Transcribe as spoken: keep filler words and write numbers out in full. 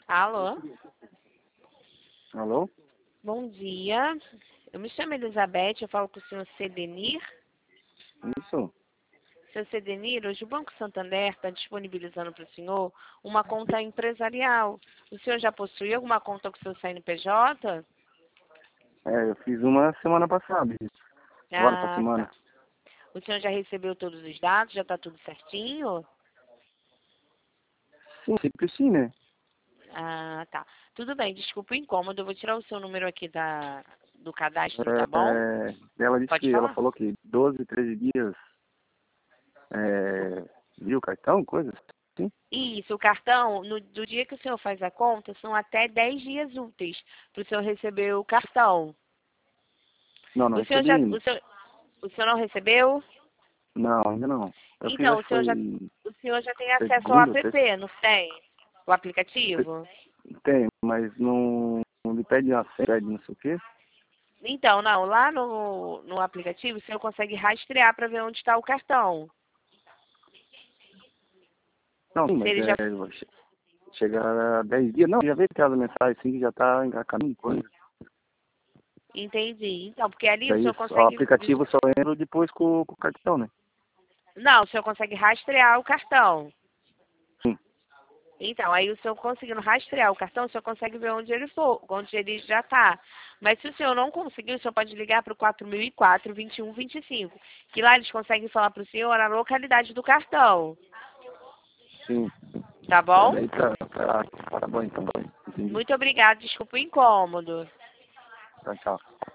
Alô? Alô? Bom dia. Eu me chamo Elizabeth, eu falo com o senhor Cedenir. Isso? Senhor Cedenir, hoje o Banco Santander está disponibilizando para o senhor uma conta empresarial. O senhor já possui alguma conta com o seu C N P J? É, eu fiz uma semana passada. Agora essa Ah, semana. tá. O senhor já recebeu todos os dados? Já está tudo certinho? Sim, sempre sim, né? Ah, tá. Tudo bem, desculpa o incômodo. Eu vou tirar o seu número aqui da, do cadastro, tá bom? É, ela disse Pode que, ela falar? falou que doze, treze dias, é, viu o cartão, coisas assim. Isso, o cartão, no, do dia que o senhor faz a conta, são até dez dias úteis para o senhor receber o cartão. Não, não O senhor recebi já, ainda. o senhor, o senhor não recebeu? Não, ainda não. Eu fiz, Então, acho o que senhor foi já, o senhor já tem acesso ao segunda ou terça. app, não tem? O aplicativo? Tem, mas não, não me pede a senha, pede não sei o quê. Então, não, lá no, no aplicativo o senhor consegue rastrear para ver onde está o cartão. Não, sim, Se mas ele é, já che- chegar a dez dias. Não, já veio aquela mensagem assim que já tá a caminho, coisa. entendi. Então, porque ali o Daí senhor o consegue. aplicativo só entra depois com, com o cartão, né? Não, o senhor consegue rastrear o cartão. Sim. Então, aí o senhor conseguindo rastrear o cartão, o senhor consegue ver onde ele for, onde ele já está. Mas se o senhor não conseguir, o senhor pode ligar para o quatro mil e quatro, vinte e um, vinte e cinco, que lá eles conseguem falar para o senhor a localidade do cartão. Sim. Tá Tá, bom? daí tá, tá, tá bom então. Entendi. Muito obrigada, desculpa o incômodo. Tá, tchau.